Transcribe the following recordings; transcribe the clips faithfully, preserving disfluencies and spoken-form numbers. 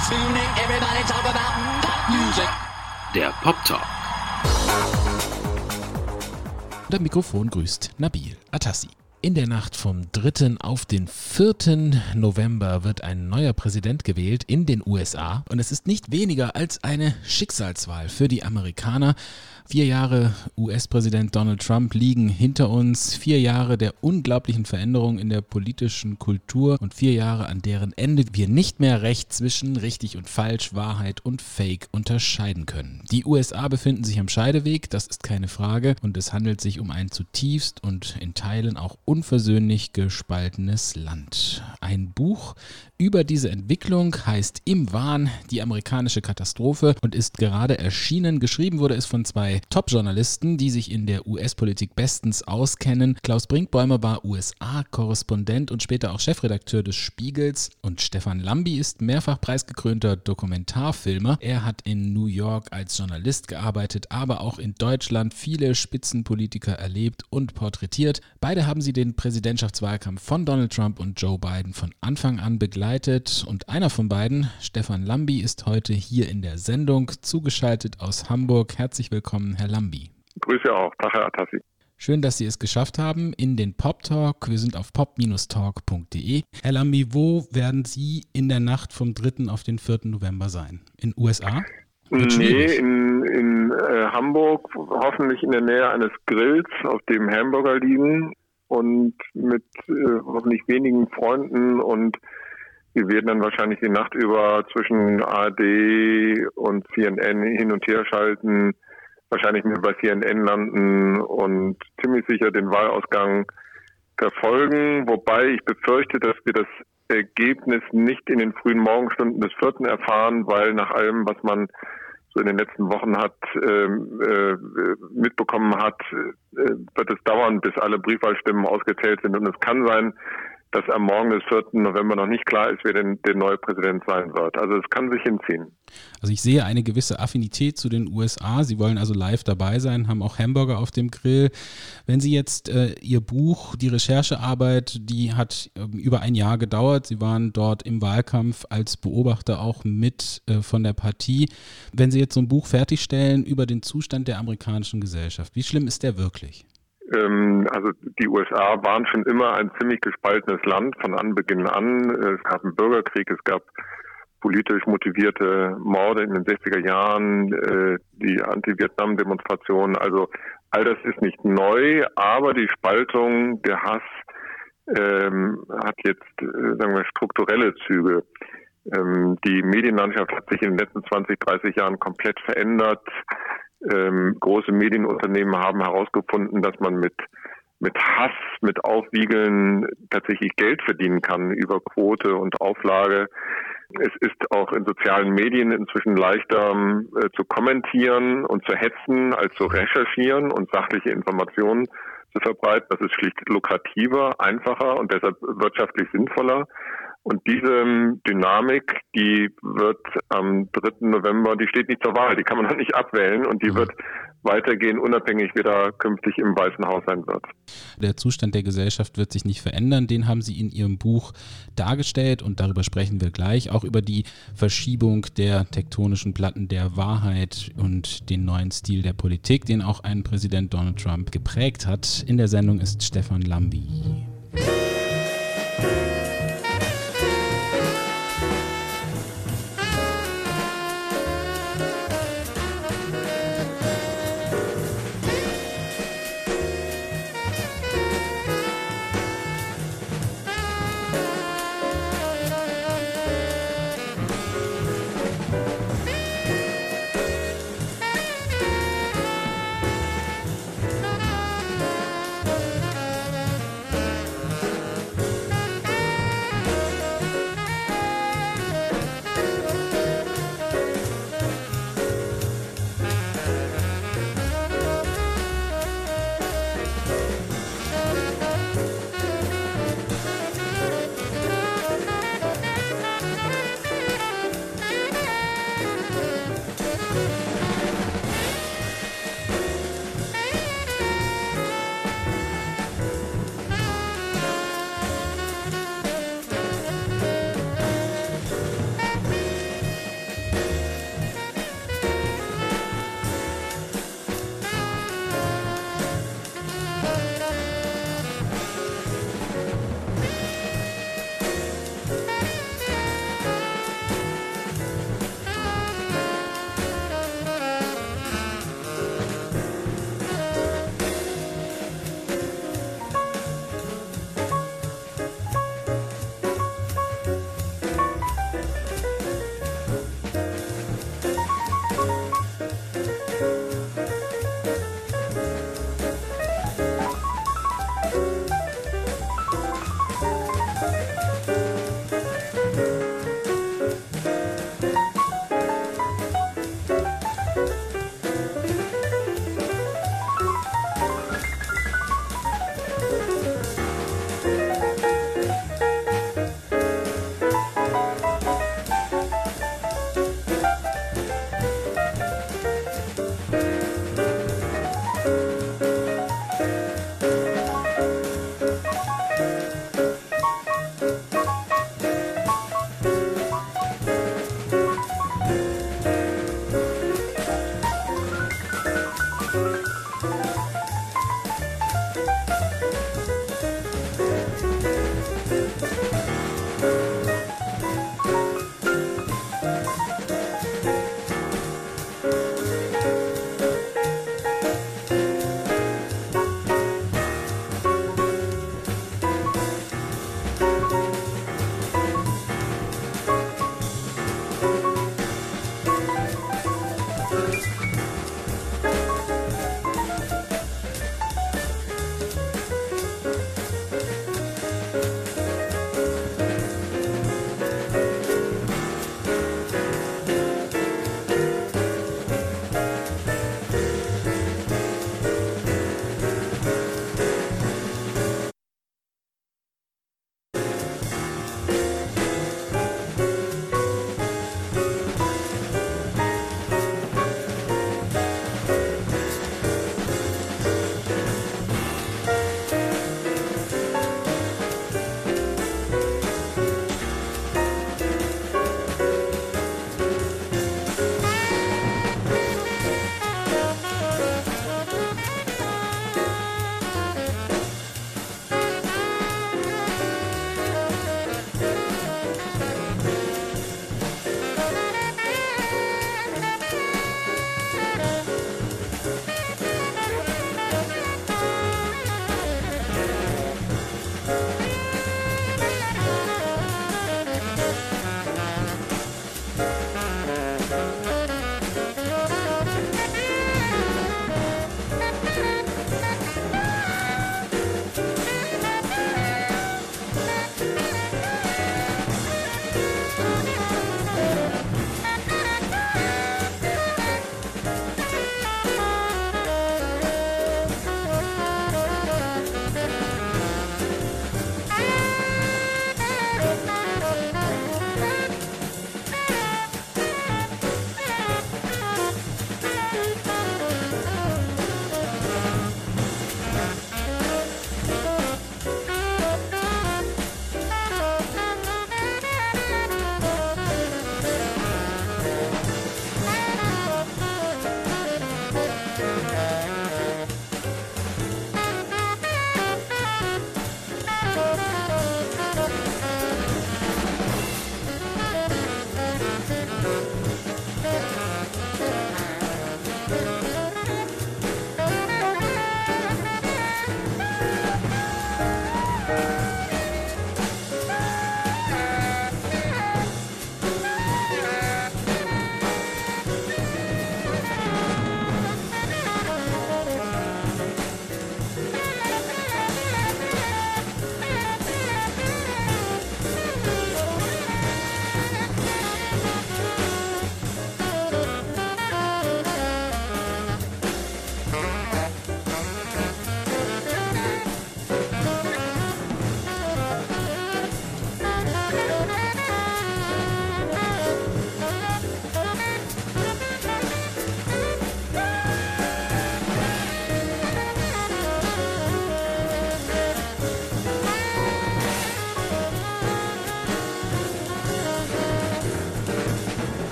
spooning, everybody talk about pop music. Der Pop Talk. Und am Mikrofon grüßt Nabil Atassi. In der Nacht vom dritten auf den vierten November wird ein neuer Präsident gewählt in den U S A. Und es ist nicht weniger als eine Schicksalswahl für die Amerikaner. Vier Jahre U S-Präsident Donald Trump liegen hinter uns. Vier Jahre der unglaublichen Veränderung in der politischen Kultur und vier Jahre, an deren Ende wir nicht mehr recht zwischen richtig und falsch, Wahrheit und Fake unterscheiden können. Die U S A befinden sich am Scheideweg, das ist keine Frage. Und es handelt sich um ein zutiefst und in Teilen auch unversöhnlich gespaltenes Land. Ein Buch über diese Entwicklung heißt Im Wahn, die amerikanische Katastrophe und ist gerade erschienen. Geschrieben wurde es von zwei Top-Journalisten, die sich in der U S-Politik bestens auskennen. Klaus Brinkbäumer war U S A-Korrespondent und später auch Chefredakteur des Spiegels. Und Stefan Lambi ist mehrfach preisgekrönter Dokumentarfilmer. Er hat in New York als Journalist gearbeitet, aber auch in Deutschland viele Spitzenpolitiker erlebt und porträtiert. Beide haben sie den Präsidentschaftswahlkampf von Donald Trump und Joe Biden von Anfang an begleitet. Und einer von beiden, Stefan Lambi, ist heute hier in der Sendung, zugeschaltet aus Hamburg. Herzlich willkommen, Herr Lambi. Grüße auch. Tag, Herr Atassi. Schön, dass Sie es geschafft haben in den Pop Talk. Wir sind auf pop talk punkt de. Herr Lambi, wo werden Sie in der Nacht vom dritten auf den vierten November sein? In U S A? Nee, in, in äh, Hamburg, hoffentlich in der Nähe eines Grills, auf dem Hamburger liegen und mit äh, hoffentlich wenigen Freunden, und wir werden dann wahrscheinlich die Nacht über zwischen A R D und C N N hin und her schalten, wahrscheinlich mit bei C N N landen und ziemlich sicher den Wahlausgang verfolgen, wobei ich befürchte, dass wir das Ergebnis nicht in den frühen Morgenstunden des vierten erfahren, weil nach allem, was man so in den letzten Wochen hat äh, äh, mitbekommen hat, äh, wird es dauern, bis alle Briefwahlstimmen ausgezählt sind, und es kann sein, dass am Morgen des vierten November noch nicht klar ist, wer denn der neue Präsident sein wird. Also es kann sich hinziehen. Also ich sehe eine gewisse Affinität zu den U S A. Sie wollen also live dabei sein, haben auch Hamburger auf dem Grill. Wenn Sie jetzt äh, Ihr Buch, die Recherchearbeit, die hat äh, über ein Jahr gedauert. Sie waren dort im Wahlkampf als Beobachter auch mit äh, von der Partie. Wenn Sie jetzt so ein Buch fertigstellen über den Zustand der amerikanischen Gesellschaft, wie schlimm ist der wirklich? Also die U S A waren schon immer ein ziemlich gespaltenes Land von Anbeginn an. Es gab einen Bürgerkrieg, es gab politisch motivierte Morde in den sechziger Jahren, die Anti-Vietnam-Demonstrationen. Also all das ist nicht neu, aber die Spaltung, der Hass ähm, hat jetzt, sagen wir, strukturelle Züge. Ähm, die Medienlandschaft hat sich in den letzten zwanzig, dreißig Jahren komplett verändert. Ähm, große Medienunternehmen haben herausgefunden, dass man mit mit Hass, mit Aufwiegeln tatsächlich Geld verdienen kann über Quote und Auflage. Es ist auch in sozialen Medien inzwischen leichter äh, zu kommentieren und zu hetzen, als zu recherchieren und sachliche Informationen zu verbreiten. Das ist schlicht lukrativer, einfacher und deshalb wirtschaftlich sinnvoller. Und diese Dynamik, die wird am dritten November, die steht nicht zur Wahl, die kann man noch nicht abwählen, und die wird weitergehen, unabhängig wer da künftig im Weißen Haus sein wird. Der Zustand der Gesellschaft wird sich nicht verändern, den haben Sie in Ihrem Buch dargestellt, und darüber sprechen wir gleich, auch über die Verschiebung der tektonischen Platten der Wahrheit und den neuen Stil der Politik, den auch ein Präsident Donald Trump geprägt hat. In der Sendung ist Stefan Lambi.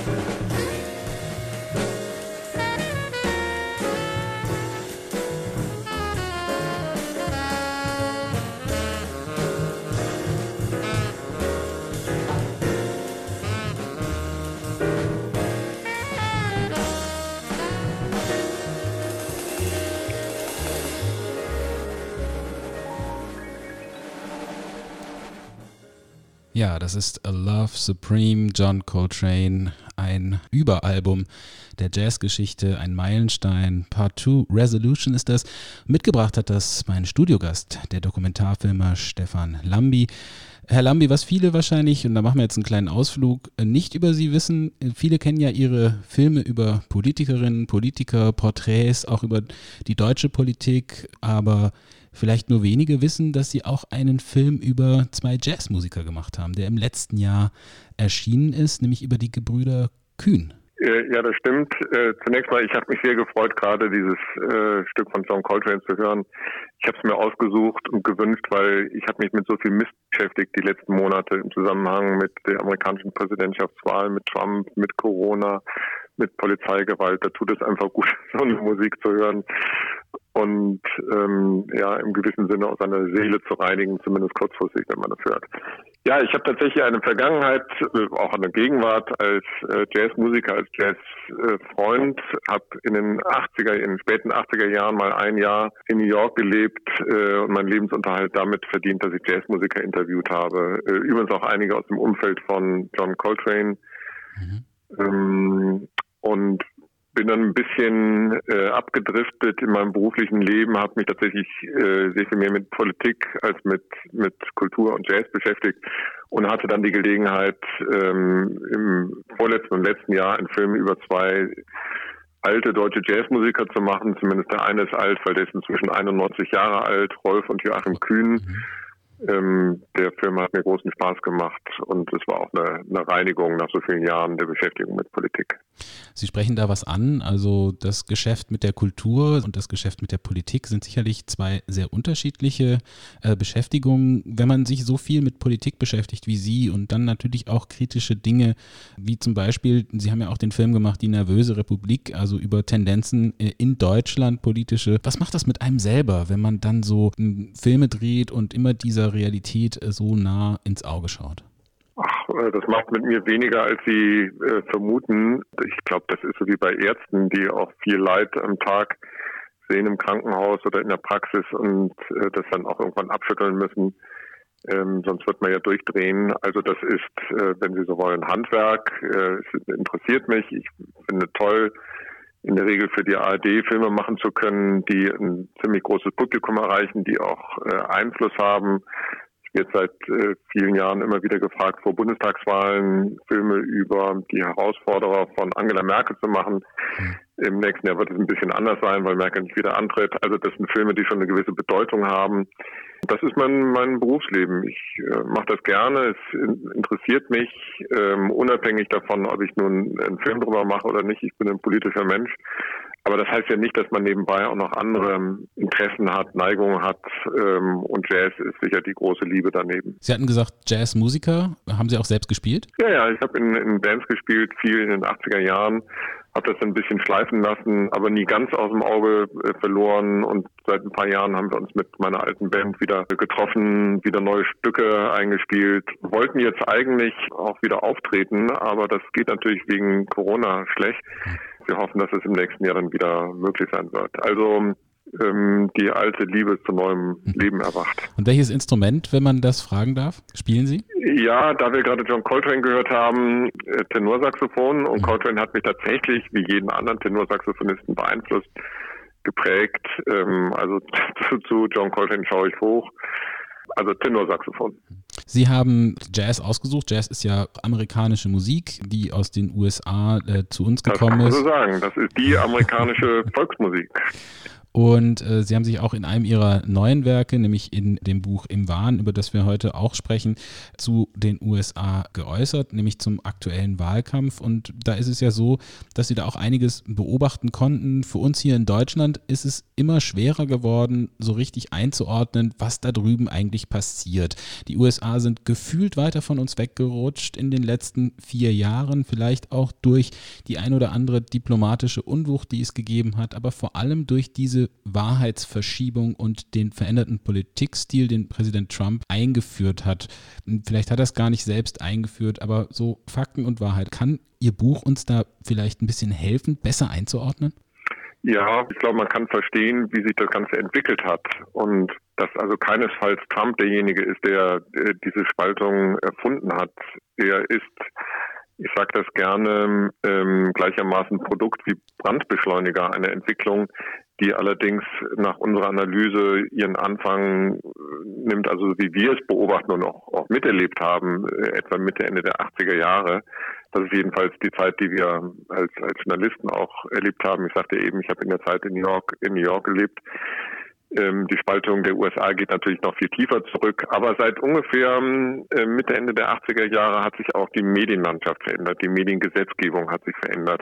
Ja, das ist A Love Supreme, John Coltrane, ein Überalbum der Jazzgeschichte, ein Meilenstein. Part zwei Resolution ist das. Mitgebracht hat das mein Studiogast, der Dokumentarfilmer Stefan Lambi. Herr Lambi, was viele wahrscheinlich, und da machen wir jetzt einen kleinen Ausflug, nicht über Sie wissen, viele kennen ja Ihre Filme über Politikerinnen, Politiker, Porträts, auch über die deutsche Politik, aber vielleicht nur wenige wissen, dass Sie auch einen Film über zwei Jazzmusiker gemacht haben, der im letzten Jahr erschienen ist, nämlich über die Gebrüder Kühn. Ja, das stimmt. Zunächst mal, ich habe mich sehr gefreut, gerade dieses äh, Stück von John Coltrane zu hören. Ich habe es mir ausgesucht und gewünscht, weil ich habe mich mit so viel Mist beschäftigt die letzten Monate im Zusammenhang mit der amerikanischen Präsidentschaftswahl, mit Trump, mit Corona, mit Polizeigewalt. Da tut es einfach gut, so eine Musik zu hören und ähm, ja, im gewissen Sinne aus seiner Seele zu reinigen, zumindest kurzfristig, wenn man das hört. Ja, ich habe tatsächlich eine Vergangenheit, auch eine Gegenwart als äh, Jazzmusiker, als Jazzfreund, äh, habe in den achtziger, in den späten achtziger Jahren mal ein Jahr in New York gelebt äh, und meinen Lebensunterhalt damit verdient, dass ich Jazzmusiker interviewt habe. Äh, übrigens auch einige aus dem Umfeld von John Coltrane. Mhm. Ähm, und bin dann ein bisschen äh, abgedriftet in meinem beruflichen Leben, habe mich tatsächlich äh, sehr viel mehr mit Politik als mit mit Kultur und Jazz beschäftigt und hatte dann die Gelegenheit, ähm, im vorletzten und letzten Jahr einen Film über zwei alte deutsche Jazzmusiker zu machen. Zumindest der eine ist alt, weil der ist inzwischen einundneunzig Jahre alt, Rolf und Joachim Kühn. Mhm. Ähm, der Film hat mir großen Spaß gemacht und es war auch eine, eine Reinigung nach so vielen Jahren der Beschäftigung mit Politik. Sie sprechen da was an, also das Geschäft mit der Kultur und das Geschäft mit der Politik sind sicherlich zwei sehr unterschiedliche äh, Beschäftigungen. Wenn man sich so viel mit Politik beschäftigt wie Sie und dann natürlich auch kritische Dinge, wie zum Beispiel, Sie haben ja auch den Film gemacht, Die nervöse Republik, also über Tendenzen äh, in Deutschland, politische. Was macht das mit einem selber, wenn man dann so äh, Filme dreht und immer dieser Realität äh, so nah ins Auge schaut? Ach, das macht mit mir weniger, als Sie äh, vermuten. Ich glaube, das ist so wie bei Ärzten, die auch viel Leid am Tag sehen im Krankenhaus oder in der Praxis und äh, das dann auch irgendwann abschütteln müssen. Ähm, sonst wird man ja durchdrehen. Also das ist, äh, wenn Sie so wollen, Handwerk. Äh, es interessiert mich. Ich finde toll, in der Regel für die A R D Filme machen zu können, die ein ziemlich großes Publikum erreichen, die auch äh, Einfluss haben. Ich werde seit äh, vielen Jahren immer wieder gefragt, vor Bundestagswahlen Filme über die Herausforderer von Angela Merkel zu machen. Im nächsten Jahr wird es ein bisschen anders sein, weil Merkel nicht wieder antritt. Also das sind Filme, die schon eine gewisse Bedeutung haben. Das ist mein, mein Berufsleben. Ich äh, mache das gerne. Es interessiert mich, ähm, unabhängig davon, ob ich nun einen Film drüber mache oder nicht. Ich bin ein politischer Mensch. Aber das heißt ja nicht, dass man nebenbei auch noch andere Interessen hat, Neigungen hat. Ähm, und Jazz ist sicher die große Liebe daneben. Sie hatten gesagt, Jazzmusiker. Haben Sie auch selbst gespielt? Ja, ja. Ich habe in, in Bands gespielt, viel in den achtziger Jahren. Habe das ein bisschen schleifen lassen, aber nie ganz aus dem Auge äh, verloren. Und seit ein paar Jahren haben wir uns mit meiner alten Band wieder getroffen, wieder neue Stücke eingespielt. Wollten jetzt eigentlich auch wieder auftreten, aber das geht natürlich wegen Corona schlecht. Wir hoffen, dass es im nächsten Jahr dann wieder möglich sein wird. Also ähm, die alte Liebe zu neuem Leben erwacht. Und welches Instrument, wenn man das fragen darf, spielen Sie? Ja, da wir gerade John Coltrane gehört haben, äh, Tenorsaxophon. Und mhm. Coltrane hat mich tatsächlich, wie jeden anderen Tenorsaxophonisten, beeinflusst, geprägt. Ähm, also zu, zu John Coltrane schaue ich hoch. Also Tenorsaxophon. Sie haben Jazz ausgesucht. Jazz ist ja amerikanische Musik, die aus den U S A äh, zu uns gekommen ist. Das kann man so sagen. Das ist die amerikanische Volksmusik. Und äh, Sie haben sich auch in einem Ihrer neuen Werke, nämlich in dem Buch Im Wahn, über das wir heute auch sprechen, zu den U S A geäußert, nämlich zum aktuellen Wahlkampf. Und da ist es ja so, dass Sie da auch einiges beobachten konnten. Für uns hier in Deutschland ist es immer schwerer geworden, so richtig einzuordnen, was da drüben eigentlich passiert. Die U S A sind gefühlt weiter von uns weggerutscht in den letzten vier Jahren, vielleicht auch durch die ein oder andere diplomatische Unwucht, die es gegeben hat, aber vor allem durch diese Wahrheitsverschiebung und den veränderten Politikstil, den Präsident Trump eingeführt hat. Vielleicht hat er es gar nicht selbst eingeführt, aber so Fakten und Wahrheit. Kann Ihr Buch uns da vielleicht ein bisschen helfen, besser einzuordnen? Ja, ich glaube, man kann verstehen, wie sich das Ganze entwickelt hat und dass also keinesfalls Trump derjenige ist, der äh, diese Spaltung erfunden hat. Er ist, ich sage das gerne, ähm, gleichermaßen Produkt wie Brandbeschleuniger einer Entwicklung, die allerdings nach unserer Analyse ihren Anfang nimmt, also wie wir es beobachten und auch, auch miterlebt haben, äh, etwa Mitte, Ende der achtziger Jahre. Das ist jedenfalls die Zeit, die wir als, als Journalisten auch erlebt haben. Ich sagte eben, ich habe in der Zeit in New York, in New York gelebt. Ähm, die Spaltung der U S A geht natürlich noch viel tiefer zurück. Aber seit ungefähr äh, Mitte, Ende der achtziger Jahre hat sich auch die Medienlandschaft verändert. Die Mediengesetzgebung hat sich verändert.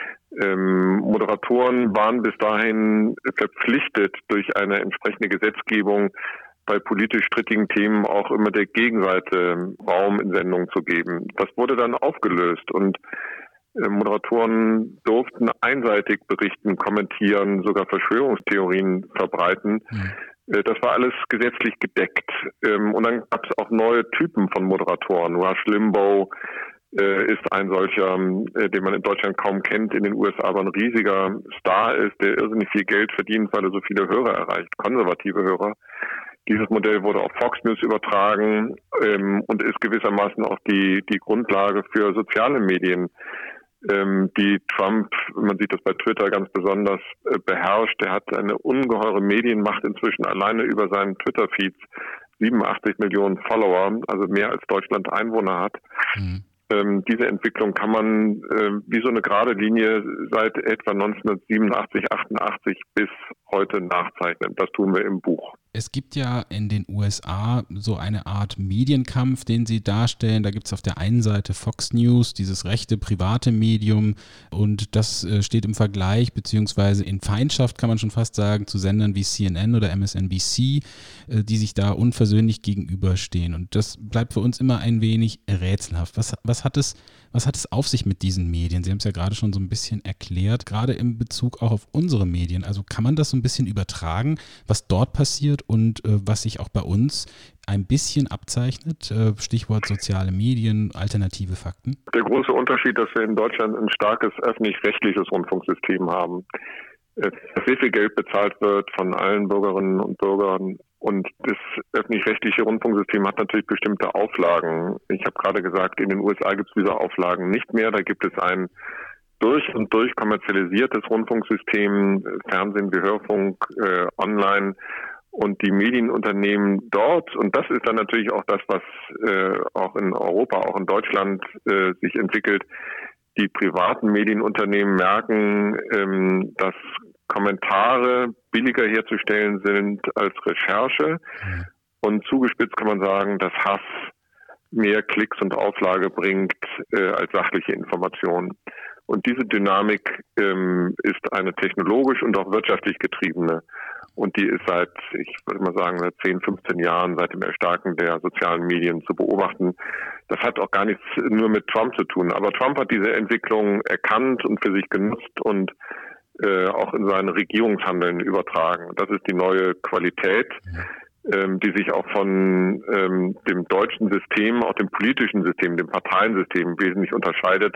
Ähm, Moderatoren waren bis dahin verpflichtet, durch eine entsprechende Gesetzgebung bei politisch strittigen Themen auch immer der Gegenseite Raum in Sendungen zu geben. Das wurde dann aufgelöst und äh, Moderatoren durften einseitig berichten, kommentieren, sogar Verschwörungstheorien verbreiten. Mhm. Äh, das war alles gesetzlich gedeckt. Ähm, und dann gab es auch neue Typen von Moderatoren. Rush Limbaugh äh, ist ein solcher, äh, den man in Deutschland kaum kennt, in den U S A aber ein riesiger Star ist, der irrsinnig viel Geld verdient, weil er so viele Hörer erreicht, konservative Hörer. Dieses Modell wurde auf Fox News übertragen ähm, und ist gewissermaßen auch die die Grundlage für soziale Medien, ähm, die Trump, man sieht das bei Twitter ganz besonders, äh, beherrscht. Er hat eine ungeheure Medienmacht inzwischen alleine über seinen Twitter-Feeds, siebenundachtzig Millionen Follower, also mehr als Deutschland Einwohner hat. Mhm. Ähm, diese Entwicklung kann man äh, wie so eine gerade Linie seit etwa neunzehnhundertsiebenundachtzig, achtundachtzig bis heute nachzeichnen. Das tun wir im Buch. Es gibt ja in den U S A so eine Art Medienkampf, den sie darstellen. Da gibt es auf der einen Seite Fox News, dieses rechte private Medium, und das äh, steht im Vergleich beziehungsweise in Feindschaft, kann man schon fast sagen, zu Sendern wie C N N oder M S N B C, äh, die sich da unversöhnlich gegenüberstehen. Und das bleibt für uns immer ein wenig rätselhaft. Was, was hat es, was hat es auf sich mit diesen Medien? Sie haben es ja gerade schon so ein bisschen erklärt, gerade in Bezug auch auf unsere Medien. Also kann man das so ein bisschen übertragen, was dort passiert und äh, was sich auch bei uns ein bisschen abzeichnet? Äh, Stichwort soziale Medien, alternative Fakten. Der große Unterschied, dass wir in Deutschland ein starkes öffentlich-rechtliches Rundfunksystem haben, dass sehr viel Geld bezahlt wird von allen Bürgerinnen und Bürgern. Und das öffentlich-rechtliche Rundfunksystem hat natürlich bestimmte Auflagen. Ich habe gerade gesagt, in den U S A gibt es diese Auflagen nicht mehr. Da gibt es ein durch und durch kommerzialisiertes Rundfunksystem, Fernsehen wie Hörfunk, äh, online. Und die Medienunternehmen dort, und das ist dann natürlich auch das, was äh, auch in Europa, auch in Deutschland äh, sich entwickelt, die privaten Medienunternehmen merken, ähm, dass Kommentare billiger herzustellen sind als Recherche. Und zugespitzt kann man sagen, dass Hass mehr Klicks und Auflage bringt äh, als sachliche Information. Und diese Dynamik ähm, ist eine technologisch und auch wirtschaftlich getriebene. Und die ist seit, ich würde mal sagen, seit zehn, fünfzehn Jahren, seit dem Erstarken der sozialen Medien zu beobachten. Das hat auch gar nichts nur mit Trump zu tun. Aber Trump hat diese Entwicklung erkannt und für sich genutzt und äh, auch in sein Regierungshandeln übertragen. Das ist die neue Qualität, ähm, die sich auch von ähm, dem deutschen System, auch dem politischen System, dem Parteiensystem wesentlich unterscheidet.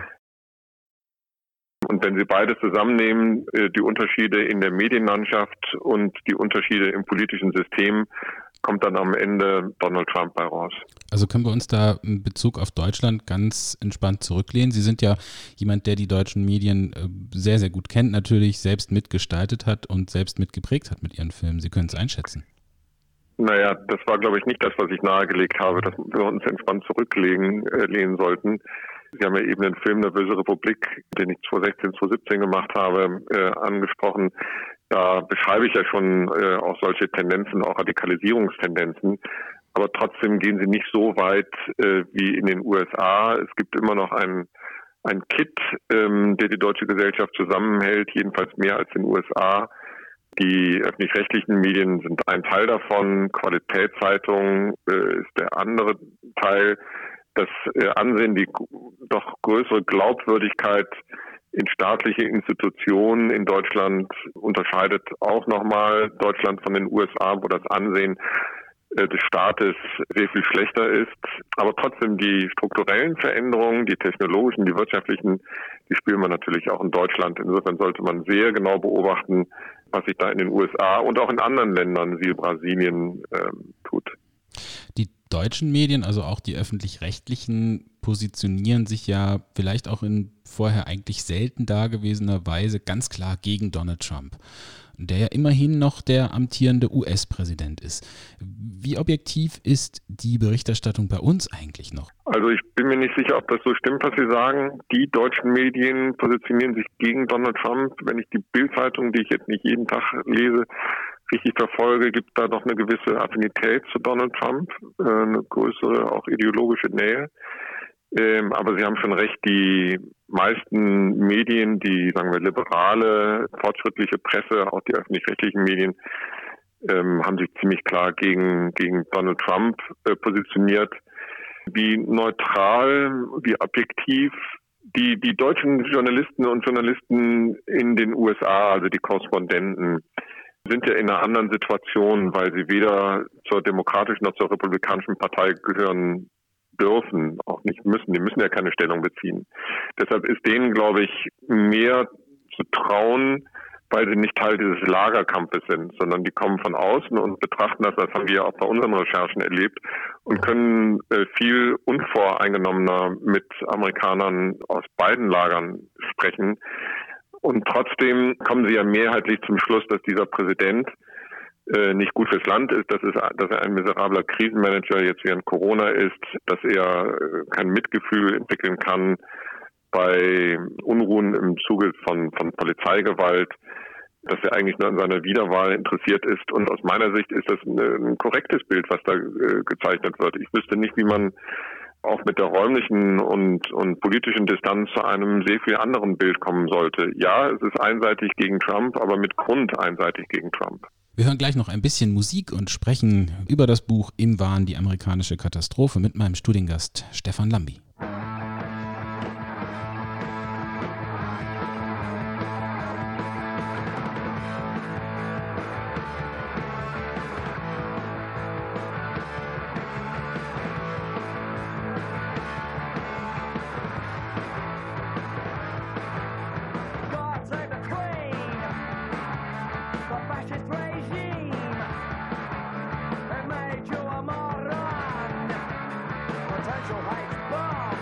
Und wenn Sie beides zusammennehmen, die Unterschiede in der Medienlandschaft und die Unterschiede im politischen System, kommt dann am Ende Donald Trump bei raus. Also können wir uns da in Bezug auf Deutschland ganz entspannt zurücklehnen? Sie sind ja jemand, der die deutschen Medien sehr, sehr gut kennt, natürlich selbst mitgestaltet hat und selbst mitgeprägt hat mit Ihren Filmen. Sie können es einschätzen. Naja, das war, glaube ich, nicht das, was ich nahegelegt habe, dass wir uns entspannt zurücklehnen äh, lehnen sollten. Sie haben ja eben den Film Nervöse Republik, den ich zwanzig sechzehn, zwanzig siebzehn gemacht habe, äh, angesprochen. Da beschreibe ich ja schon äh, auch solche Tendenzen, auch Radikalisierungstendenzen. Aber trotzdem gehen sie nicht so weit äh, wie in den U S A. Es gibt immer noch einen ein Kit, ähm, der die deutsche Gesellschaft zusammenhält, jedenfalls mehr als in den U S A. Die öffentlich-rechtlichen Medien sind ein Teil davon, Qualitätszeitungen äh, ist der andere Teil. Das äh, Ansehen, die doch größere Glaubwürdigkeit in staatliche Institutionen in Deutschland unterscheidet auch nochmal Deutschland von den U S A, wo das Ansehen des Staates sehr viel schlechter ist. Aber trotzdem die strukturellen Veränderungen, die technologischen, die wirtschaftlichen, die spielen wir natürlich auch in Deutschland. Insofern sollte man sehr genau beobachten, was sich da in den U S A und auch in anderen Ländern wie Brasilien ähm, tut. Die deutschen Medien, also auch die öffentlich-rechtlichen, positionieren sich ja vielleicht auch in vorher eigentlich selten dagewesener Weise ganz klar gegen Donald Trump, der ja immerhin noch der amtierende U S-Präsident ist. Wie objektiv ist die Berichterstattung bei uns eigentlich noch? Also ich bin mir nicht sicher, ob das so stimmt, was Sie sagen. Die deutschen Medien positionieren sich gegen Donald Trump. Wenn ich die Bild-Zeitung, die ich jetzt nicht jeden Tag lese, richtig verfolge, gibt es da doch eine gewisse Affinität zu Donald Trump, eine größere auch ideologische Nähe. Ähm, aber Sie haben schon recht, die meisten Medien, die, sagen wir, liberale, fortschrittliche Presse, auch die öffentlich-rechtlichen Medien, ähm, haben sich ziemlich klar gegen, gegen Donald Trump äh, positioniert. Wie neutral, wie objektiv die, die deutschen Journalisten und Journalisten in den U S A, also die Korrespondenten, sind ja in einer anderen Situation, weil sie weder zur demokratischen noch zur republikanischen Partei gehören dürfen, auch nicht müssen. Die müssen ja keine Stellung beziehen. Deshalb ist denen, glaube ich, mehr zu trauen, weil sie nicht Teil dieses Lagerkampfes sind, sondern die kommen von außen und betrachten das, das haben wir ja auch bei unseren Recherchen erlebt, und können äh, viel unvoreingenommener mit Amerikanern aus beiden Lagern sprechen. Und trotzdem kommen sie ja mehrheitlich zum Schluss, dass dieser Präsident äh, nicht gut fürs Land ist, dass, es, dass er ein miserabler Krisenmanager jetzt während Corona ist, dass er äh, kein Mitgefühl entwickeln kann bei Unruhen im Zuge von, von Polizeigewalt, dass er eigentlich nur an seiner Wiederwahl interessiert ist. Und aus meiner Sicht ist das ein, ein korrektes Bild, was da äh, gezeichnet wird. Ich wüsste nicht, wie man auch mit der räumlichen und, und politischen Distanz zu einem sehr viel anderen Bild kommen sollte. Ja, es ist einseitig gegen Trump, aber mit Grund einseitig gegen Trump. Wir hören gleich noch ein bisschen Musik und sprechen über das Buch Im Wahn, die amerikanische Katastrophe mit meinem Studiengast Stefan Lambi. Potential hate bomb.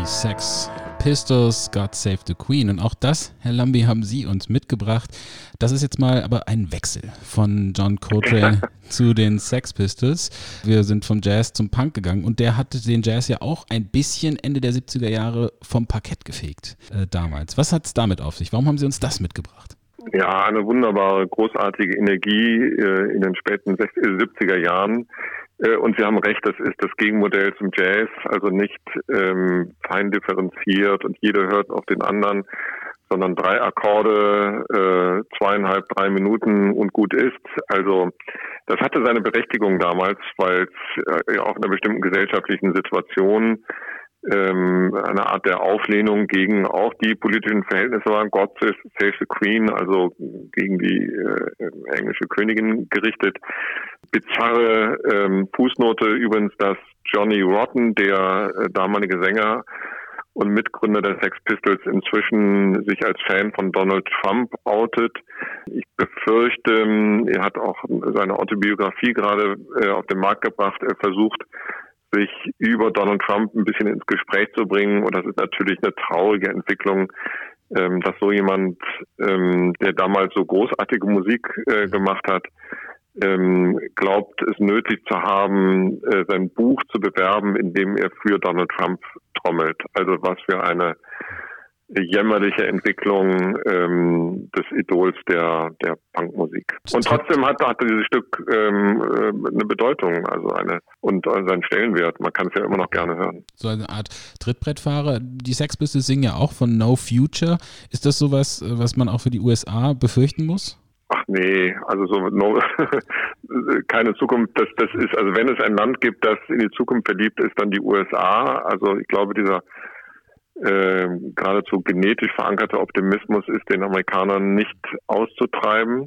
Die Sex Pistols, God Save the Queen. Und auch das, Herr Lambi, haben Sie uns mitgebracht. Das ist jetzt mal aber ein Wechsel von John Coltrane zu den Sex Pistols. Wir sind vom Jazz zum Punk gegangen und der hatte den Jazz ja auch ein bisschen Ende der siebziger Jahre vom Parkett gefegt äh, damals. Was hat es damit auf sich? Warum haben Sie uns das mitgebracht? Ja, eine wunderbare, großartige Energie äh, in den späten siebziger Jahren. Äh, und Sie haben recht, das ist das Gegenmodell zum Jazz, also nicht ähm, fein differenziert und jeder hört auf den anderen, sondern drei Akkorde, äh, zweieinhalb, drei Minuten und gut ist. Also das hatte seine Berechtigung damals, weil es äh, auch in einer bestimmten gesellschaftlichen Situation ähm, eine Art der Auflehnung gegen auch die politischen Verhältnisse war, God Save the Queen, also gegen die äh, englische Königin gerichtet. Bizarre ähm, Fußnote übrigens, dass Johnny Rotten, der äh, damalige Sänger und Mitgründer der Sex Pistols, inzwischen sich als Fan von Donald Trump outet. Ich befürchte, er hat auch seine Autobiografie gerade äh, auf den Markt gebracht. Er versucht, sich über Donald Trump ein bisschen ins Gespräch zu bringen. Und das ist natürlich eine traurige Entwicklung, ähm, dass so jemand, ähm, der damals so großartige Musik äh, gemacht hat, ähm, glaubt, es nötig zu haben, äh, sein Buch zu bewerben, indem er für Donald Trump trommelt. Also was für eine jämmerliche Entwicklung ähm, des Idols der der Punkmusik. Und trotzdem hat, hatte dieses Stück ähm, eine Bedeutung, also eine und seinen Stellenwert. Man kann es ja immer noch gerne hören. So eine Art Trittbrettfahrer. Die Sex Pistols singen ja auch von No Future. Ist das sowas, was man auch für die U S A befürchten muss? Ach nee, also so no, keine Zukunft. Das das ist, also wenn es ein Land gibt, das in die Zukunft verliebt ist, dann die U S A. Also ich glaube, dieser Äh, geradezu genetisch verankerter Optimismus ist den Amerikanern nicht auszutreiben.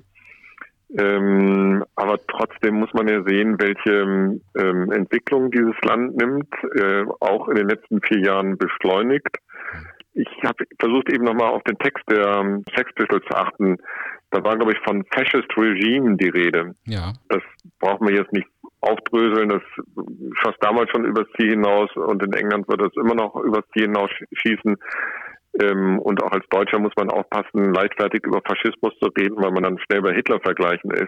Ähm, aber trotzdem muss man ja sehen, welche ähm, Entwicklung dieses Land nimmt, äh, auch in den letzten vier Jahren beschleunigt. Ich habe versucht eben nochmal auf den Text der Sex Pistols zu achten. Da war, glaube ich, von Fascist Regime die Rede. Ja. Das braucht man jetzt nicht aufdröseln, das schoss damals schon übers Ziel hinaus und in England wird es immer noch übers Ziel hinaus schießen. Ähm, und auch als Deutscher muss man aufpassen, leichtfertig über Faschismus zu reden, weil man dann schnell bei Hitler vergleichen ist.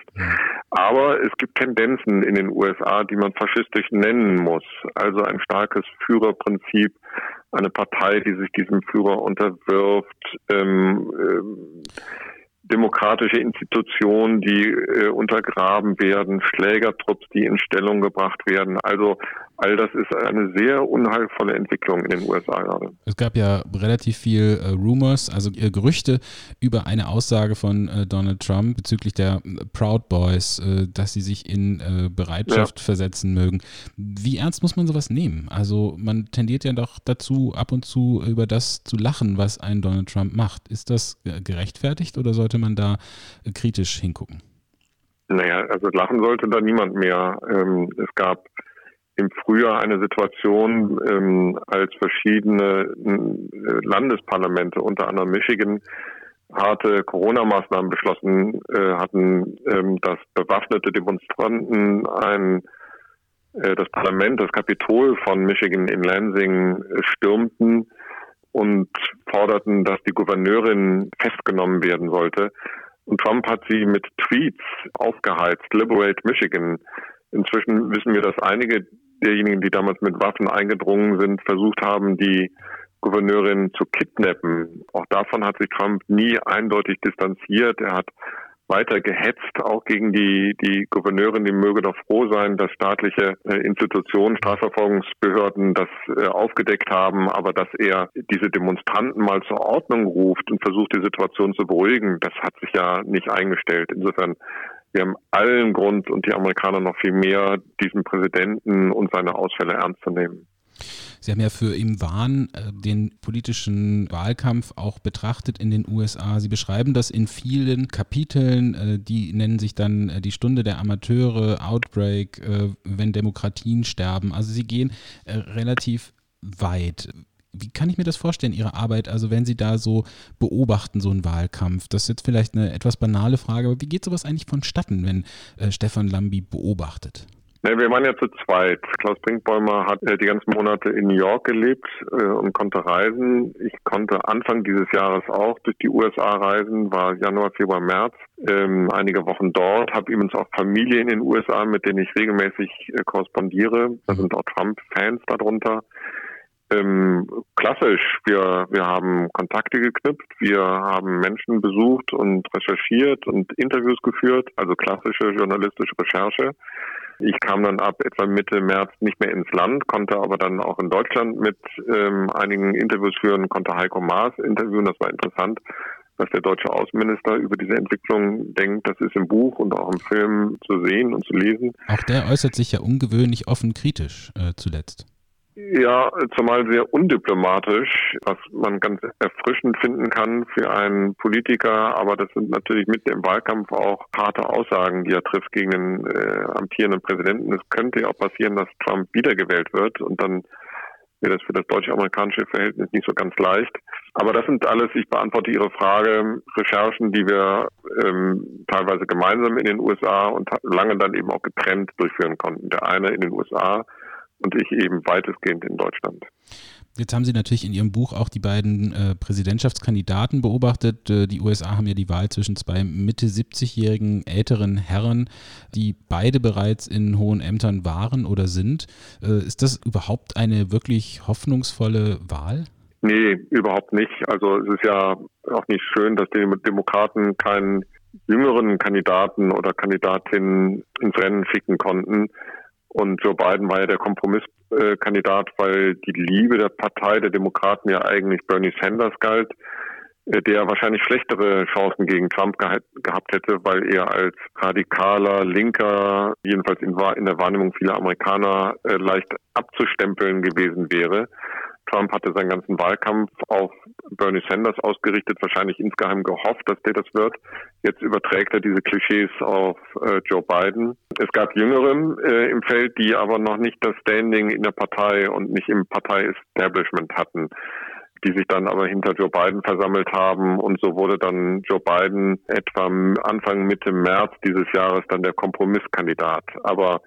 Aber es gibt Tendenzen in den U S A, die man faschistisch nennen muss. Also ein starkes Führerprinzip, eine Partei, die sich diesem Führer unterwirft, ähm, ähm, demokratische Institutionen, die äh, untergraben werden, Schlägertrupps, die in Stellung gebracht werden. Also all das ist eine sehr unheilvolle Entwicklung in den U S A gerade. Es gab ja relativ viel äh, Rumors, also äh, Gerüchte über eine Aussage von äh, Donald Trump bezüglich der äh, Proud Boys, äh, dass sie sich in äh, Bereitschaft ja. versetzen mögen. Wie ernst muss man sowas nehmen? Also man tendiert ja doch dazu, ab und zu über das zu lachen, was ein Donald Trump macht. Ist das äh, gerechtfertigt oder sollte man da äh, kritisch hingucken? Naja, also lachen sollte da niemand mehr. Ähm, es gab im Frühjahr eine Situation, ähm, als verschiedene äh, Landesparlamente, unter anderem Michigan, harte Corona-Maßnahmen beschlossen äh, hatten, ähm, dass bewaffnete Demonstranten ein, äh, das Parlament, das Kapitol von Michigan in Lansing äh, stürmten und forderten, dass die Gouverneurin festgenommen werden sollte. Und Trump hat sie mit Tweets aufgeheizt, Liberate Michigan. Inzwischen wissen wir, dass einige derjenigen, die damals mit Waffen eingedrungen sind, versucht haben, die Gouverneurin zu kidnappen. Auch davon hat sich Trump nie eindeutig distanziert. Er hat weiter gehetzt, auch gegen die die Gouverneurin, die möge doch froh sein, dass staatliche äh, Institutionen, Strafverfolgungsbehörden das äh, aufgedeckt haben, aber dass er diese Demonstranten mal zur Ordnung ruft und versucht, die Situation zu beruhigen, das hat sich ja nicht eingestellt. Insofern, wir haben allen Grund und die Amerikaner noch viel mehr, diesen Präsidenten und seine Ausfälle ernst zu nehmen. Sie haben ja für im Wahn äh, den politischen Wahlkampf auch betrachtet in den U S A. Sie beschreiben das in vielen Kapiteln, äh, die nennen sich dann äh, die Stunde der Amateure, Outbreak, äh, wenn Demokratien sterben. Also Sie gehen äh, relativ weit. Wie kann ich mir das vorstellen, Ihre Arbeit, also wenn Sie da so beobachten, so einen Wahlkampf? Das ist jetzt vielleicht eine etwas banale Frage, aber wie geht sowas eigentlich vonstatten, wenn äh, Stefan Lambi beobachtet? Ja, wir waren ja zu zweit. Klaus Brinkbäumer hat äh, die ganzen Monate in New York gelebt äh, und konnte reisen. Ich konnte Anfang dieses Jahres auch durch die U S A reisen, war Januar, Februar, März, ähm, einige Wochen dort, habe übrigens auch Familie in den U S A, mit denen ich regelmäßig äh, korrespondiere. Da sind auch Trump-Fans darunter. Ähm, klassisch, wir, wir haben Kontakte geknüpft, wir haben Menschen besucht und recherchiert und Interviews geführt, also klassische journalistische Recherche. Ich kam dann ab etwa Mitte März nicht mehr ins Land, konnte aber dann auch in Deutschland mit ähm, einigen Interviews führen, konnte Heiko Maas interviewen, das war interessant, was der deutsche Außenminister über diese Entwicklung denkt. Das ist im Buch und auch im Film zu sehen und zu lesen. Auch der äußert sich ja ungewöhnlich offen kritisch äh, zuletzt. Ja, zumal sehr undiplomatisch, was man ganz erfrischend finden kann für einen Politiker. Aber das sind natürlich mitten im Wahlkampf auch harte Aussagen, die er trifft gegen den äh, amtierenden Präsidenten. Es könnte ja auch passieren, dass Trump wiedergewählt wird und dann wäre das für das deutsch-amerikanische Verhältnis nicht so ganz leicht. Aber das sind alles, ich beantworte Ihre Frage, Recherchen, die wir ähm, teilweise gemeinsam in den U S A und lange dann eben auch getrennt durchführen konnten. Der eine in den U S A und ich eben weitestgehend in Deutschland. Jetzt haben Sie natürlich in Ihrem Buch auch die beiden äh, Präsidentschaftskandidaten beobachtet. Äh, die U S A haben ja die Wahl zwischen zwei Mitte siebzigjährigen älteren Herren, die beide bereits in hohen Ämtern waren oder sind. Äh, ist das überhaupt eine wirklich hoffnungsvolle Wahl? Nee, überhaupt nicht. Also es ist ja auch nicht schön, dass die Demokraten keinen jüngeren Kandidaten oder Kandidatin ins Rennen schicken konnten. Und Joe Biden war ja der Kompromisskandidat, weil die Liebe der Partei der Demokraten ja eigentlich Bernie Sanders galt, der wahrscheinlich schlechtere Chancen gegen Trump gehabt hätte, weil er als radikaler Linker, jedenfalls in der Wahrnehmung vieler Amerikaner, leicht abzustempeln gewesen wäre. Trump hatte seinen ganzen Wahlkampf auf Bernie Sanders ausgerichtet, wahrscheinlich insgeheim gehofft, dass der das wird. Jetzt überträgt er diese Klischees auf äh, Joe Biden. Es gab Jüngere äh, im Feld, die aber noch nicht das Standing in der Partei und nicht im Partei-Establishment hatten, die sich dann aber hinter Joe Biden versammelt haben. Und so wurde dann Joe Biden etwa Anfang, Mitte März dieses Jahres dann der Kompromisskandidat. Aber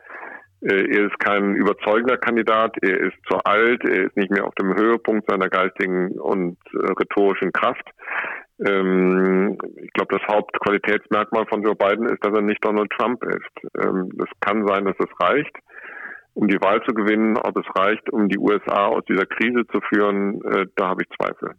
er ist kein überzeugender Kandidat, er ist zu alt, er ist nicht mehr auf dem Höhepunkt seiner geistigen und äh, rhetorischen Kraft. Ähm, ich glaube, das Hauptqualitätsmerkmal von Joe Biden ist, dass er nicht Donald Trump ist. Ähm, das kann sein, dass es reicht, um die Wahl zu gewinnen. Ob es reicht, um die U S A aus dieser Krise zu führen, äh, da habe ich Zweifel.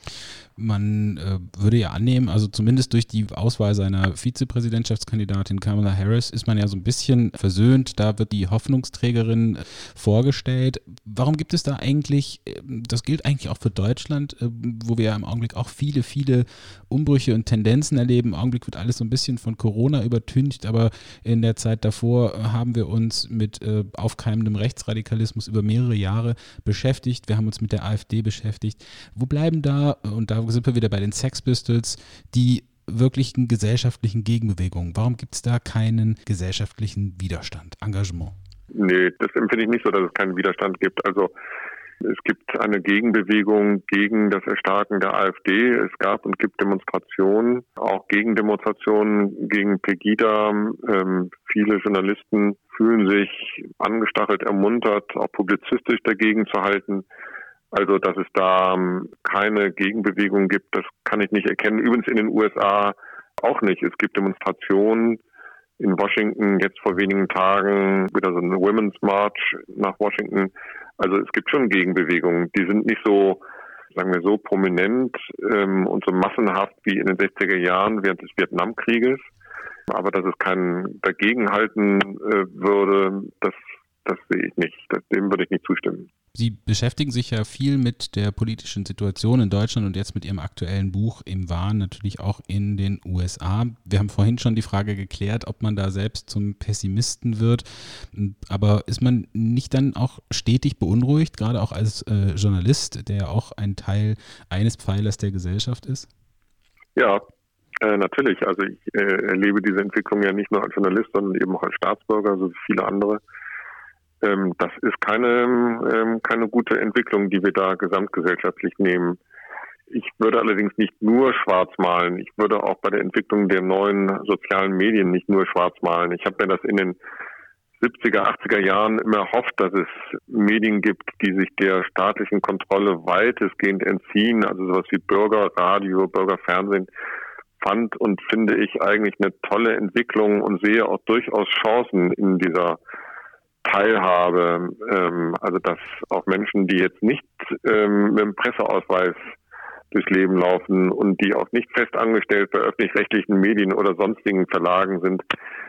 Man äh, würde ja annehmen, also zumindest durch die Auswahl seiner Vizepräsidentschaftskandidatin Kamala Harris ist man ja so ein bisschen versöhnt. Da wird die Hoffnungsträgerin äh, vorgestellt. Warum gibt es da eigentlich, äh, das gilt eigentlich auch für Deutschland, äh, wo wir ja im Augenblick auch viele, viele Umbrüche und Tendenzen erleben. Im Augenblick wird alles so ein bisschen von Corona übertüncht, aber in der Zeit davor haben wir uns mit äh, aufkeimendem Rechtsradikalismus über mehrere Jahre beschäftigt. Wir haben uns mit der AfD beschäftigt. Wo bleiben da, und da sind wir wieder bei den Sex Pistols, die wirklichen gesellschaftlichen Gegenbewegungen? Warum gibt es da keinen gesellschaftlichen Widerstand, Engagement? Nee, das empfinde ich nicht so, dass es keinen Widerstand gibt. Also es gibt eine Gegenbewegung gegen das Erstarken der AfD. Es gab und gibt Demonstrationen, auch Gegendemonstrationen gegen Pegida. Ähm, viele Journalisten fühlen sich angestachelt, ermuntert, auch publizistisch dagegen zu halten. Also, dass es da keine Gegenbewegung gibt, das kann ich nicht erkennen. Übrigens in den U S A auch nicht. Es gibt Demonstrationen in Washington, jetzt vor wenigen Tagen wieder so eine Women's March nach Washington. Also es gibt schon Gegenbewegungen. Die sind nicht so, sagen wir so, prominent ähm, und so massenhaft wie in den sechziger Jahren während des Vietnamkrieges. Aber dass es kein Dagegenhalten äh, würde, das, das sehe ich nicht. Das, dem würde ich nicht zustimmen. Sie beschäftigen sich ja viel mit der politischen Situation in Deutschland und jetzt mit Ihrem aktuellen Buch im Wahn natürlich auch in den U S A. Wir haben vorhin schon die Frage geklärt, ob man da selbst zum Pessimisten wird. Aber ist man nicht dann auch stetig beunruhigt, gerade auch als äh, Journalist, der ja auch ein Teil eines Pfeilers der Gesellschaft ist? Ja, äh, natürlich. Also ich äh, erlebe diese Entwicklung ja nicht nur als Journalist, sondern eben auch als Staatsbürger, so wie viele andere. Das ist keine, keine gute Entwicklung, die wir da gesamtgesellschaftlich nehmen. Ich würde allerdings nicht nur schwarz malen. Ich würde auch bei der Entwicklung der neuen sozialen Medien nicht nur schwarz malen. Ich habe mir das in den siebziger, achtziger Jahren immer hofft, dass es Medien gibt, die sich der staatlichen Kontrolle weitestgehend entziehen, also sowas wie Bürgerradio, Bürgerfernsehen, fand und finde ich eigentlich eine tolle Entwicklung und sehe auch durchaus Chancen in dieser Teilhabe. Ähm, also dass auch Menschen, die jetzt nicht ähm, mit dem Presseausweis durchs Leben laufen und die auch nicht fest angestellt bei öffentlich-rechtlichen Medien oder sonstigen Verlagen sind,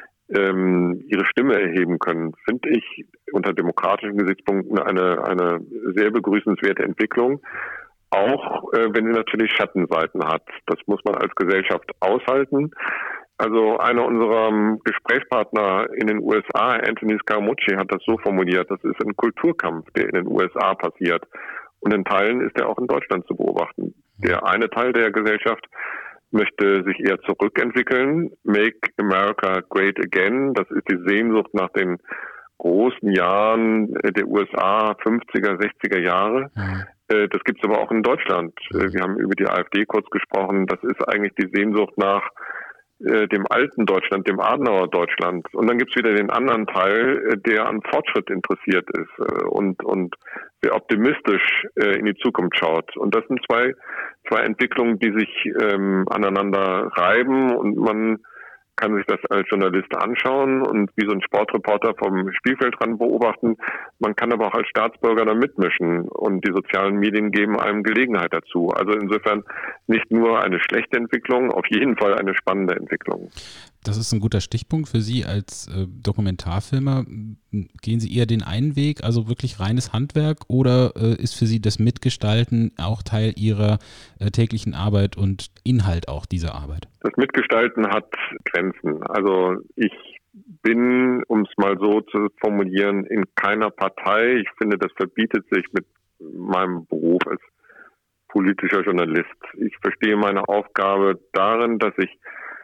ähm, ihre Stimme erheben können, finde ich unter demokratischen Gesichtspunkten eine, eine sehr begrüßenswerte Entwicklung. Auch äh, wenn sie natürlich Schattenseiten hat. Das muss man als Gesellschaft aushalten. Also einer unserer Gesprächspartner in den U S A, Anthony Scaramucci, hat das so formuliert, das ist ein Kulturkampf, der in den U S A passiert. Und in Teilen ist er auch in Deutschland zu beobachten. Der eine Teil der Gesellschaft möchte sich eher zurückentwickeln. Make America Great Again. Das ist die Sehnsucht nach den großen Jahren der U S A, fünfziger, sechziger Jahre. Mhm. Das gibt es aber auch in Deutschland. Wir haben über die AfD kurz gesprochen. Das ist eigentlich die Sehnsucht nach äh, dem alten Deutschland, dem Adenauer Deutschland. Und dann gibt es wieder den anderen Teil, der an Fortschritt interessiert ist äh, und, und sehr optimistisch äh, in die Zukunft schaut. Und das sind zwei, zwei Entwicklungen, die sich ähm, aneinander reiben und man kann sich das als Journalist anschauen und wie so ein Sportreporter vom Spielfeldrand beobachten. Man kann aber auch als Staatsbürger da mitmischen und die sozialen Medien geben einem Gelegenheit dazu. Also insofern nicht nur eine schlechte Entwicklung, auf jeden Fall eine spannende Entwicklung. Das ist ein guter Stichpunkt für Sie als äh, Dokumentarfilmer. Gehen Sie eher den einen Weg, also wirklich reines Handwerk, oder äh, ist für Sie das Mitgestalten auch Teil Ihrer äh, täglichen Arbeit und Inhalt auch dieser Arbeit? Das Mitgestalten hat Grenzen. Also ich bin, um es mal so zu formulieren, in keiner Partei. Ich finde, das verbietet sich mit meinem Beruf als politischer Journalist. Ich verstehe meine Aufgabe darin, dass ich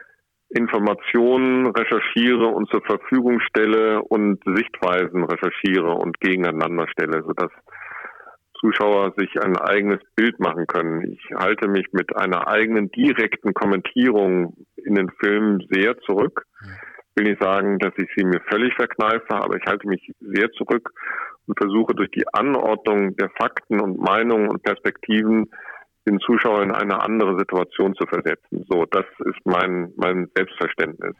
Informationen recherchiere und zur Verfügung stelle und Sichtweisen recherchiere und gegeneinander stelle, sodass Zuschauer sich ein eigenes Bild machen können. Ich halte mich mit einer eigenen direkten Kommentierung in den Filmen sehr zurück. Ich will nicht sagen, dass ich sie mir völlig verkneife, aber ich halte mich sehr zurück und versuche durch die Anordnung der Fakten und Meinungen und Perspektiven den Zuschauer in eine andere Situation zu versetzen. So, das ist mein, mein Selbstverständnis.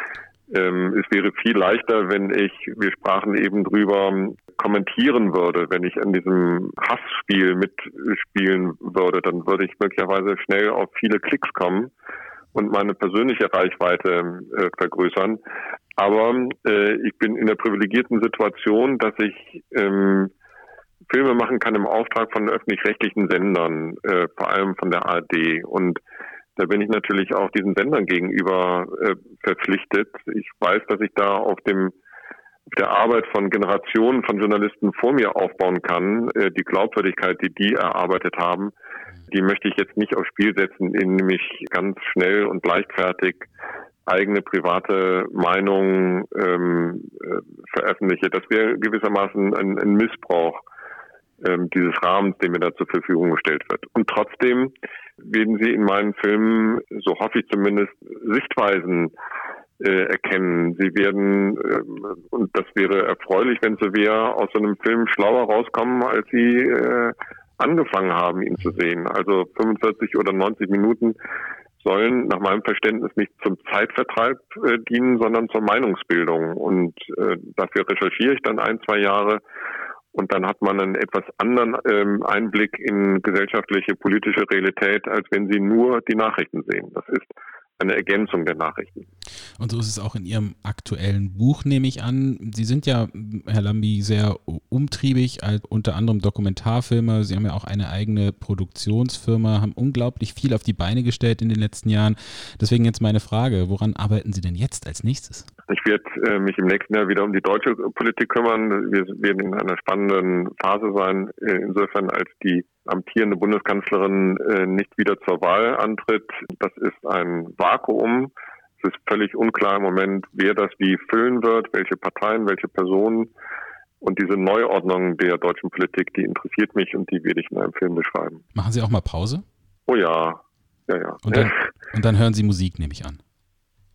Ähm, es wäre viel leichter, wenn ich, wir sprachen eben drüber, kommentieren würde, wenn ich an diesem Hassspiel mitspielen würde, dann würde ich möglicherweise schnell auf viele Klicks kommen und meine persönliche Reichweite äh, vergrößern. Aber äh, ich bin in der privilegierten Situation, dass ich ähm, Filme machen kann im Auftrag von öffentlich-rechtlichen Sendern, äh, vor allem von der A R D. Und da bin ich natürlich auch diesen Sendern gegenüber äh, verpflichtet. Ich weiß, dass ich da auf dem auf der Arbeit von Generationen von Journalisten vor mir aufbauen kann. Äh, die Glaubwürdigkeit, die die erarbeitet haben, die möchte ich jetzt nicht aufs Spiel setzen, indem ich ganz schnell und leichtfertig eigene private Meinung ähm, äh, veröffentliche. Das wäre gewissermaßen ein, ein Missbrauch dieses Rahmens, der mir da zur Verfügung gestellt wird. Und trotzdem werden Sie in meinen Filmen, so hoffe ich zumindest, Sichtweisen äh, erkennen. Sie werden, äh, und das wäre erfreulich, wenn es so wäre, aus so einem Film schlauer rauskommen, als Sie äh, angefangen haben, ihn zu sehen. Also fünfundvierzig oder neunzig Minuten sollen nach meinem Verständnis nicht zum Zeitvertreib äh, dienen, sondern zur Meinungsbildung. Und äh, dafür recherchiere ich dann ein, zwei Jahre. Und dann hat man einen etwas anderen ähm, Einblick in gesellschaftliche, politische Realität, als wenn Sie nur die Nachrichten sehen. Das ist eine Ergänzung der Nachrichten. Und so ist es auch in Ihrem aktuellen Buch, nehme ich an. Sie sind ja, Herr Lambi, sehr umtriebig, als unter anderem Dokumentarfilmer. Sie haben ja auch eine eigene Produktionsfirma, haben unglaublich viel auf die Beine gestellt in den letzten Jahren. Deswegen jetzt meine Frage, woran arbeiten Sie denn jetzt als nächstes? Ich werde äh, mich im nächsten Jahr wieder um die deutsche Politik kümmern. Wir werden in einer spannenden Phase sein, äh, insofern als die amtierende Bundeskanzlerin äh, nicht wieder zur Wahl antritt. Das ist ein Vakuum. Es ist völlig unklar im Moment, wer das wie füllen wird, welche Parteien, welche Personen. Und diese Neuordnung der deutschen Politik, die interessiert mich und die werde ich in einem Film beschreiben. Machen Sie auch mal Pause? Oh ja, ja, ja. Und dann, und dann hören Sie Musik, nehme ich an.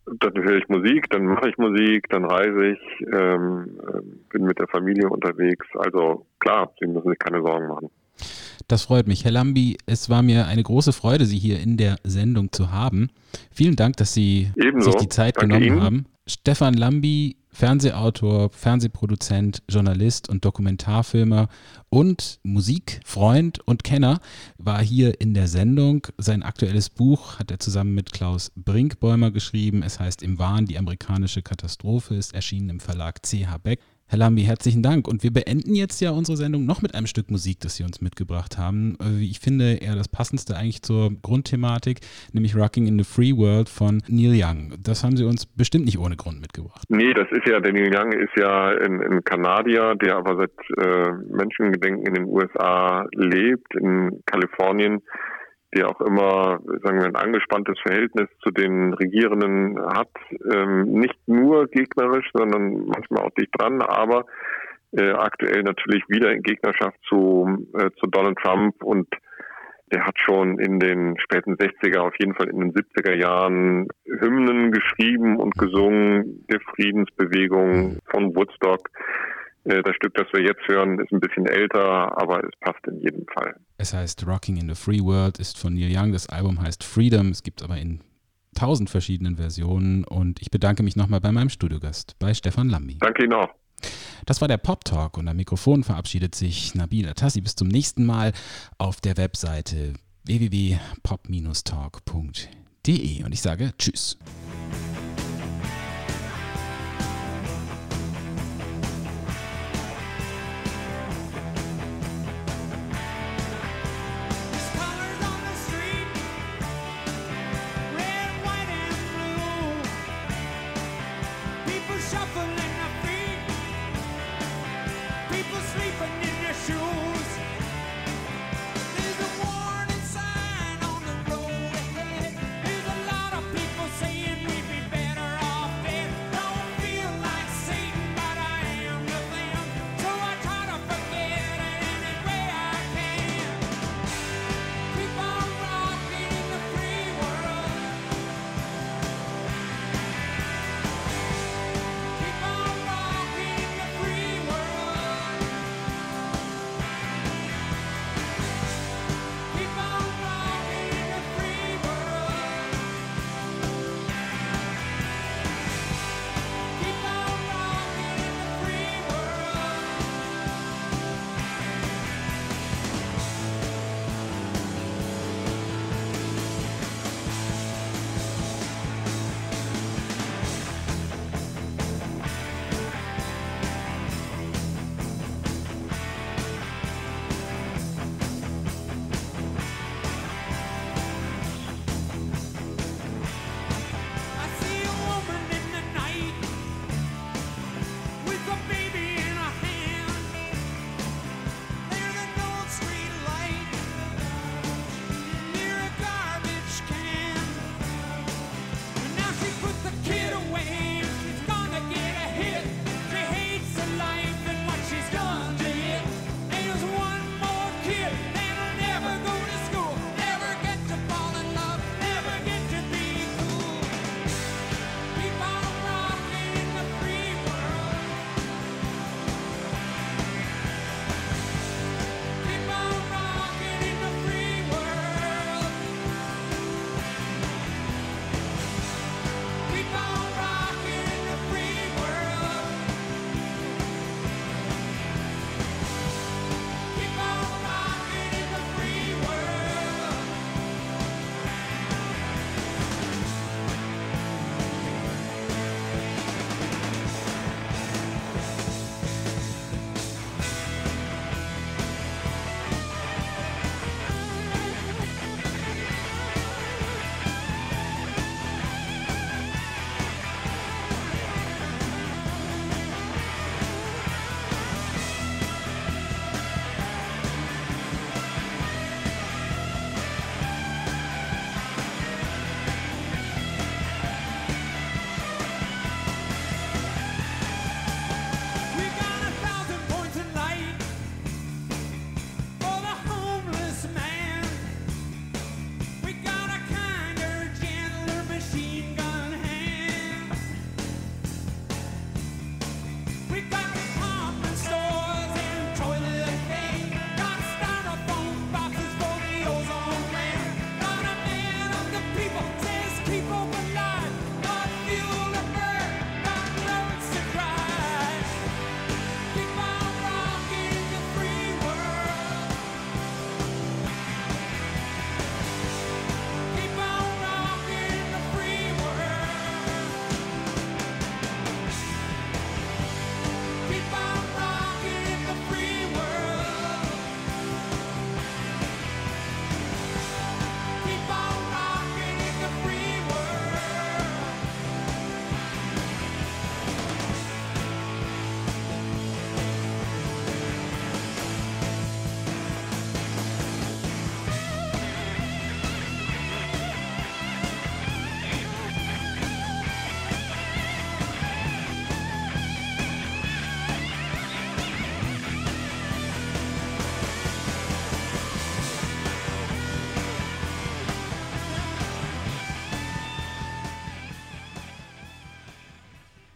Dann höre ich Musik, dann mache ich Musik, dann reise ich, ähm, bin mit der Familie unterwegs. Also klar, Sie müssen sich keine Sorgen machen. Das freut mich. Herr Lambi, es war mir eine große Freude, Sie hier in der Sendung zu haben. Vielen Dank, dass Sie Ebenso. sich die Zeit Danke genommen Ihnen. haben. Stefan Lambi, Fernsehautor, Fernsehproduzent, Journalist und Dokumentarfilmer und Musikfreund und Kenner, war hier in der Sendung. Sein aktuelles Buch hat er zusammen mit Klaus Brinkbäumer geschrieben. Es heißt Im Wahn, die amerikanische Katastrophe, ist erschienen im Verlag C H Beck. Herr Lambi, herzlichen Dank. Und wir beenden jetzt ja unsere Sendung noch mit einem Stück Musik, das Sie uns mitgebracht haben. Wie ich finde, eher das passendste eigentlich zur Grundthematik, nämlich Rocking in the Free World von Neil Young. Das haben Sie uns bestimmt nicht ohne Grund mitgebracht. Nee, das ist ja, der Neil Young ist ja ein, ein Kanadier, der aber seit äh, Menschengedenken in den U S A lebt, in Kalifornien, der auch immer, sagen wir, ein angespanntes Verhältnis zu den Regierenden hat. Ähm, nicht nur gegnerisch, sondern manchmal auch dicht dran, aber äh, aktuell natürlich wieder in Gegnerschaft zu, äh, zu Donald Trump, und der hat schon in den späten sechziger, auf jeden Fall in den siebziger Jahren Hymnen geschrieben und gesungen, der Friedensbewegung von Woodstock. Das Stück, das wir jetzt hören, ist ein bisschen älter, aber es passt in jedem Fall. Es heißt Rocking in the Free World, ist von Neil Young. Das Album heißt Freedom. Es gibt aber in tausend verschiedenen Versionen. Und ich bedanke mich nochmal bei meinem Studiogast, bei Stefan Lambi. Danke Ihnen auch. Das war der Pop Talk, und am Mikrofon verabschiedet sich Nabil Atassi. Bis zum nächsten Mal auf der Webseite w w w punkt pop Bindestrich talk punkt d e. Und ich sage Tschüss.